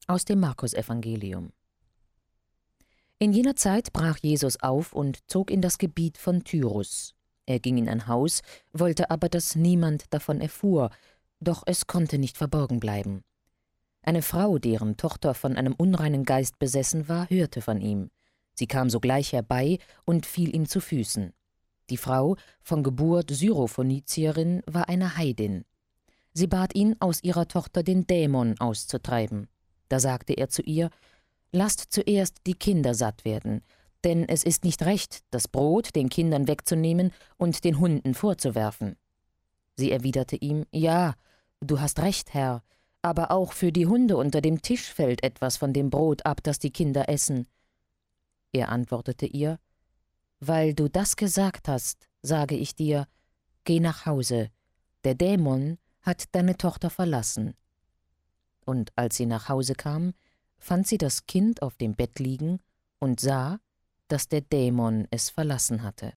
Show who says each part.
Speaker 1: Aus dem Markusevangelium. In jener Zeit brach Jesus auf und zog in das Gebiet von Tyrus. Er ging in ein Haus, wollte aber, dass niemand davon erfuhr, doch es konnte nicht verborgen bleiben. Eine Frau, deren Tochter von einem unreinen Geist besessen war, hörte von ihm. Sie kam sogleich herbei und fiel ihm zu Füßen. Die Frau, von Geburt Syrophönizierin, war eine Heidin. Sie bat ihn, aus ihrer Tochter den Dämon auszutreiben. Da sagte er zu ihr: »Lasst zuerst die Kinder satt werden, denn es ist nicht recht, das Brot den Kindern wegzunehmen und den Hunden vorzuwerfen.« Sie erwiderte ihm: »Ja, du hast recht, Herr, aber auch für die Hunde unter dem Tisch fällt etwas von dem Brot ab, das die Kinder essen.« Er antwortete ihr: »Weil du das gesagt hast, sage ich dir, geh nach Hause, der Dämon hat deine Tochter verlassen.« Und als sie nach Hause kam, fand sie das Kind auf dem Bett liegen und sah, dass der Dämon es verlassen hatte.